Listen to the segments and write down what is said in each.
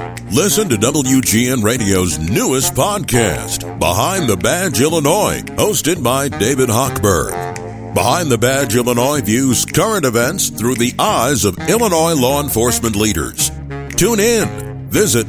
Listen to WGN Radio's newest podcast, Behind the Badge Illinois, hosted by David Hochberg. Behind the Badge Illinois views current events through the eyes of Illinois law enforcement leaders. Tune in. Visit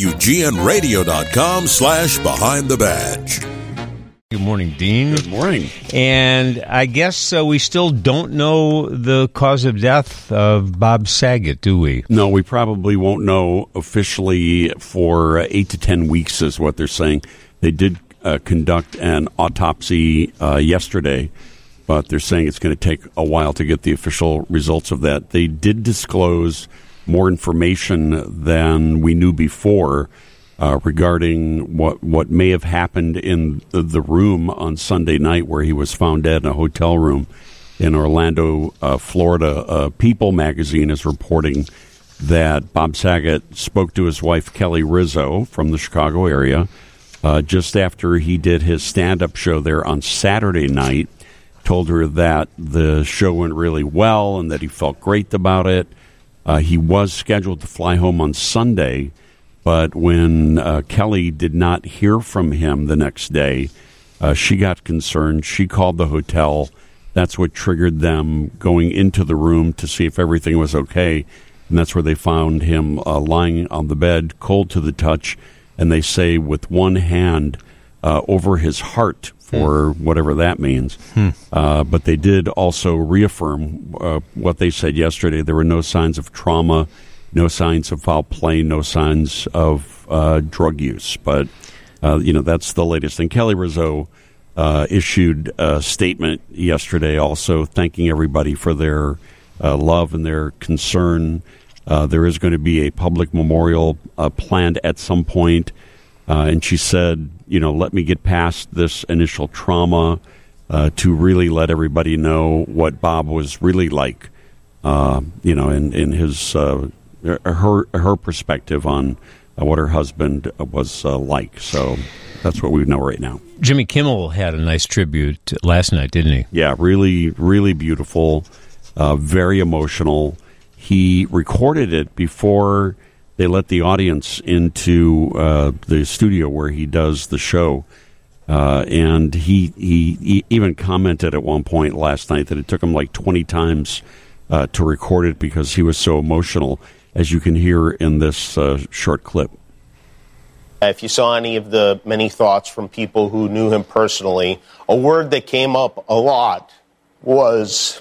WGNRadio.com/Behind the Badge. Good morning, Dean. Good morning. And I guess we still don't know the cause of death of Bob Saget, do we? No, we probably won't know officially for 8 to 10 weeks is what they're saying. They did conduct an autopsy yesterday, but they're saying it's going to take a while to get the official results of that. They did disclose more information than we knew before regarding what may have happened in the room on Sunday night where he was found dead in a hotel room in Orlando, Florida. People magazine is reporting that Bob Saget spoke to his wife, Kelly Rizzo, from the Chicago area, just after he did his stand-up show there on Saturday night, told her that the show went really well and that he felt great about it. He was scheduled to fly home on Sunday, but when Kelly did not hear from him the next day, she got concerned. She called the hotel. That's what triggered them going into the room to see if everything was okay. And that's where they found him lying on the bed, cold to the touch, and they say with one hand over his heart, for whatever that means. But they did also reaffirm what they said yesterday. There were no signs of trauma, no signs of foul play, no signs of drug use. But, that's the latest. And Kelly Rizzo issued a statement yesterday also thanking everybody for their love and their concern. There is going to be a public memorial planned at some point. And she said, let me get past this initial trauma to really let everybody know what Bob was really like, in his her perspective on what her husband was like. So that's what we know right now. Jimmy Kimmel had a nice tribute last night, didn't he? Yeah, really, really beautiful, very emotional. He recorded it before they let the audience into the studio where he does the show. And he even commented at one point last night that it took him like 20 times to record it because he was so emotional, as you can hear in this short clip. If you saw any of the many thoughts from people who knew him personally, a word that came up a lot was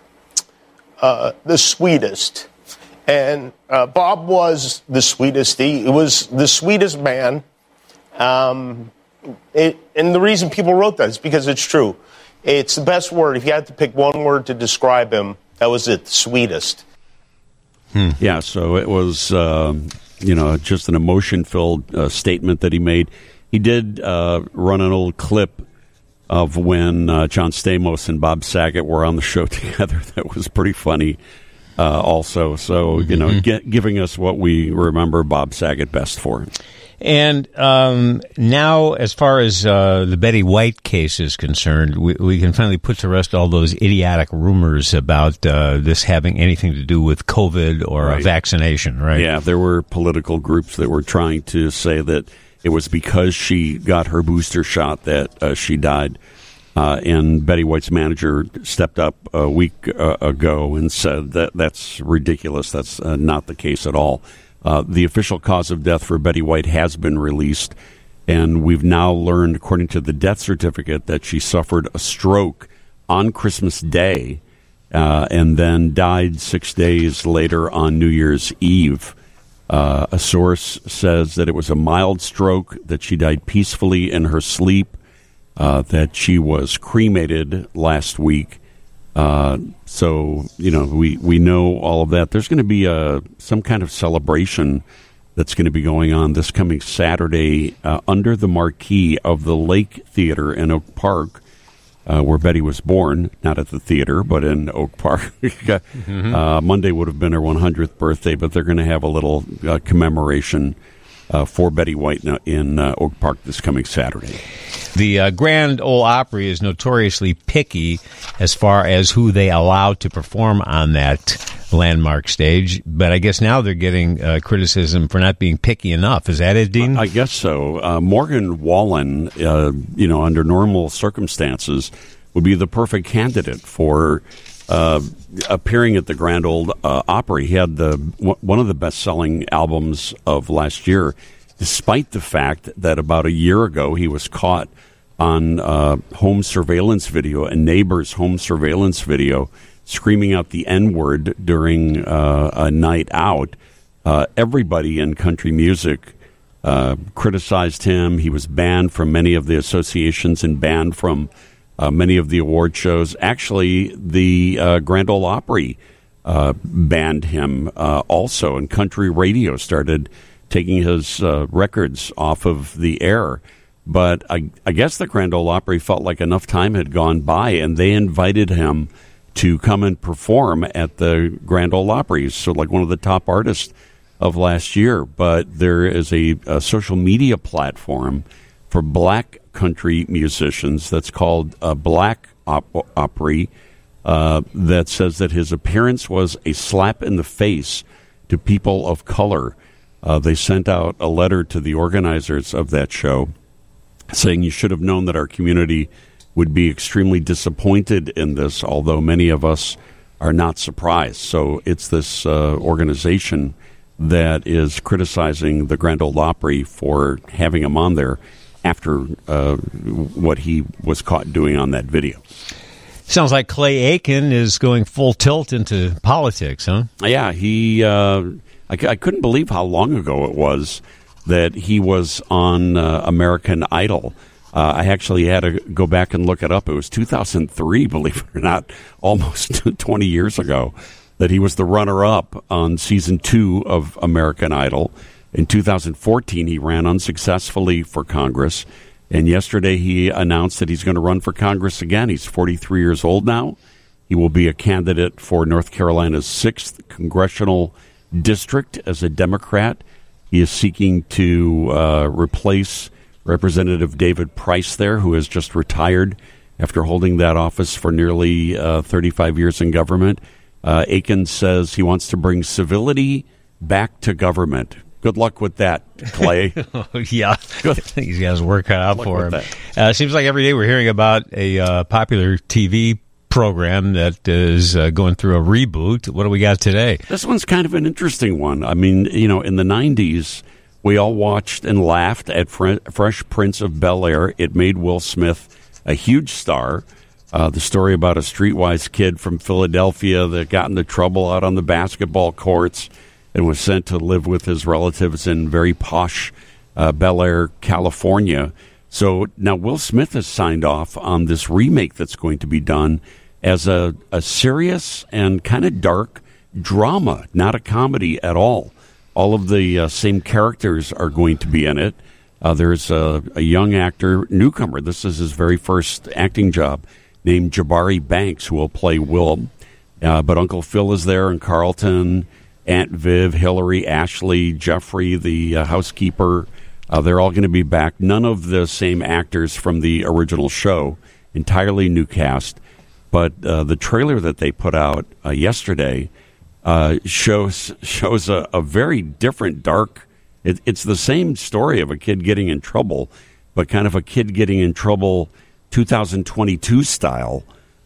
the sweetest. And Bob was the sweetest. He was the sweetest man. And the reason people wrote that is because it's true. It's the best word. If you had to pick one word to describe him, that was it, the sweetest. Yeah, so it was, just an emotion-filled statement that he made. He did run an old clip of when John Stamos and Bob Saget were on the show together. That was pretty funny also. So, giving us what we remember Bob Saget best for. And now, as far as the Betty White case is concerned, we can finally put to rest all those idiotic rumors about this having anything to do with COVID or a vaccination, right? Yeah, there were political groups that were trying to say that it was because she got her booster shot that she died. And Betty White's manager stepped up a week ago and said that that's ridiculous. That's not the case at all. The official cause of death for Betty White has been released, and we've now learned, according to the death certificate, that she suffered a stroke on Christmas Day and then died 6 days later on New Year's Eve. A source says that it was a mild stroke, that she died peacefully in her sleep, that she was cremated last week. So, we know all of that. There's going to be some kind of celebration that's going to be going on this coming Saturday under the marquee of the Lake Theater in Oak Park, where Betty was born, not at the theater, but in Oak Park. Monday would have been her 100th birthday, but they're going to have a little commemoration for Betty White in Oak Park this coming Saturday. The Grand Ole Opry is notoriously picky as far as who they allow to perform on that landmark stage. But I guess now they're getting criticism for not being picky enough. Is that it, Dean? I guess so. Morgan Wallen, under normal circumstances, would be the perfect candidate for appearing at the Grand Ole Opry. He had one of the best-selling albums of last year, despite the fact that about a year ago he was caught on home surveillance video, a neighbor's home surveillance video, screaming out the N-word during a night out. Everybody in country music criticized him. He was banned from many of the associations and banned from many of the award shows. Actually, the Grand Ole Opry banned him also, and country radio started taking his records off of the air. But I guess the Grand Ole Opry felt like enough time had gone by, and they invited him to come and perform at the Grand Ole Opry, so like one of the top artists of last year. But there is a social media platform for black country musicians that's called Black Opry that says that his appearance was a slap in the face to people of color. They sent out a letter to the organizers of that show saying, "You should have known that our community would be extremely disappointed in this, although many of us are not surprised." So it's this organization that is criticizing the Grand Ole Opry for having him on there after what he was caught doing on that video. Sounds like Clay Aiken is going full tilt into politics, huh? Yeah, I couldn't believe how long ago it was that he was on American Idol. I actually had to go back and look it up. It was 2003, believe it or not, almost 20 years ago, that he was the runner-up on Season 2 of American Idol. In 2014, he ran unsuccessfully for Congress, and yesterday he announced that he's going to run for Congress again. He's 43 years old now. He will be a candidate for North Carolina's 6th congressional district as a Democrat. He is seeking to replace Representative David Price there, who has just retired after holding that office for nearly 35 years in government. Aiken says he wants to bring civility back to government. Good luck with that, Clay. Yeah, Good. These guys work out for him. That. Seems like every day we're hearing about a popular TV program that is going through a reboot. What do we got today? This one's kind of an interesting one. I mean, in the 90s, we all watched and laughed at Fresh Prince of Bel-Air. It made Will Smith a huge star. The story about a streetwise kid from Philadelphia that got into trouble out on the basketball courts and was sent to live with his relatives in very posh Bel-Air, California. So now Will Smith has signed off on this remake that's going to be done as a serious and kind of dark drama, not a comedy at all. All of the same characters are going to be in it. There's a young actor, newcomer. This is his very first acting job, named Jabari Banks, who will play Will. But Uncle Phil is there, and Carlton, Aunt Viv, Hillary, Ashley, Jeffrey, the housekeeper. They're all going to be back. None of the same actors from the original show. Entirely new cast. But the trailer that they put out yesterday shows a very different, dark. It's the same story of a kid getting in trouble, but kind of a kid getting in trouble 2022 style,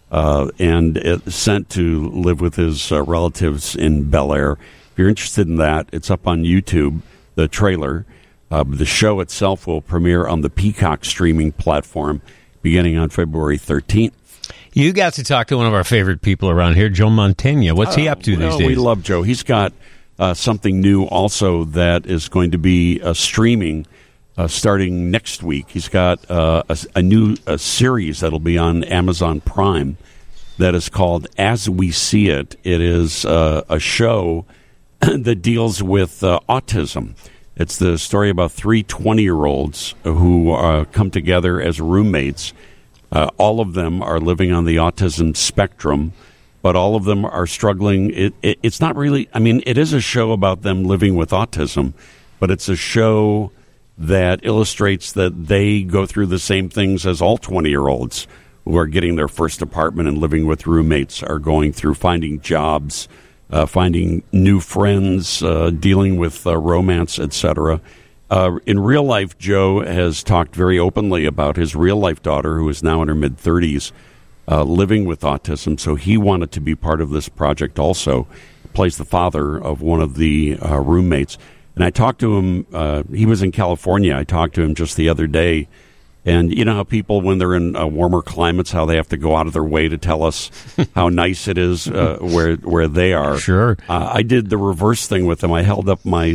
and sent to live with his relatives in Bel-Air. If you're interested in that, it's up on YouTube, the trailer. The show itself will premiere on the Peacock streaming platform beginning on February 13th. You got to talk to one of our favorite people around here, Joe Mantegna. What's he up to these days? We love Joe. He's got something new also that is going to be streaming starting next week. He's got a new series that'll be on Amazon Prime that is called As We See It. It is a show that deals with autism. It's the story about three 20-year-olds who come together as roommates. All of them are living on the autism spectrum, but all of them are struggling. It's not really, I mean, it is a show about them living with autism, but it's a show that illustrates that they go through the same things as all 20-year-olds who are getting their first apartment and living with roommates are going through, finding jobs, finding new friends, dealing with romance, etc. In real life, Joe has talked very openly about his real-life daughter, who is now in her mid-30s, living with autism, so he wanted to be part of this project also. He plays the father of one of the roommates. And I talked to him, he was in California. I talked to him just the other day. And you know how people, when they're in warmer climates, how they have to go out of their way to tell us how nice it is where they are. Sure. I did the reverse thing with him. I held up my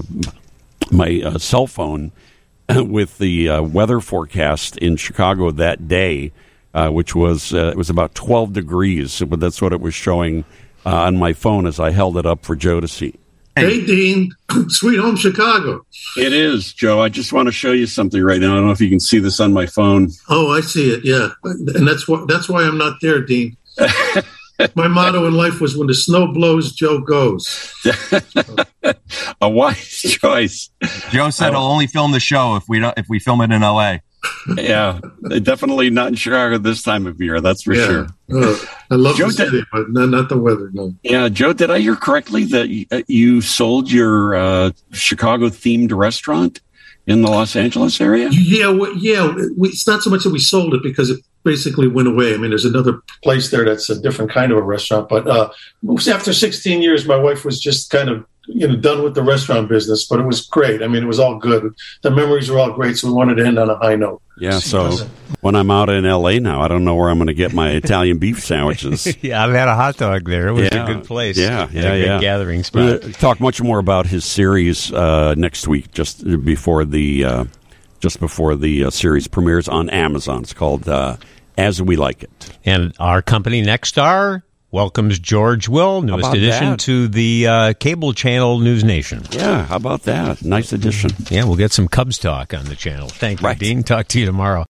cell phone with the weather forecast in Chicago that day, which was it was about 12 degrees. But that's what it was showing on my phone as I held it up for Joe to see. Hey, Dean, Sweet Home Chicago. It is, Joe. I just want to show you something right now. I don't know if you can see this on my phone. Oh, I see it, yeah. And that's why I'm not there, Dean. My motto in life was, when the snow blows, Joe goes. A wise choice. Joe said he'll only film the show if we film it in L.A. Yeah, definitely not in Chicago this time of year. That's for sure. I love the city, but not the weather. No. Yeah, Joe, did I hear correctly that you sold your Chicago-themed restaurant in the Los Angeles area? Yeah. It's not so much that we sold it, because it basically went away. I mean, there's another place there that's a different kind of a restaurant. But after 16 years, my wife was just kind of done with the restaurant business, but it was great. I mean, it was all good. The memories were all great, so we wanted to end on a high note. Yeah, so when I'm out in L.A. now, I don't know where I'm going to get my Italian beef sandwiches. Yeah, I've had a hot dog there. It was a good place. Yeah. Good gathering spot. We'll talk much more about his series next week, just before the series premieres on Amazon. It's called As We Like It. And our company, Nexstar, welcomes George Will, newest addition to the cable channel News Nation. Yeah, how about that? Nice addition. Yeah, we'll get some Cubs talk on the channel. Thank you, Dean. Talk to you tomorrow.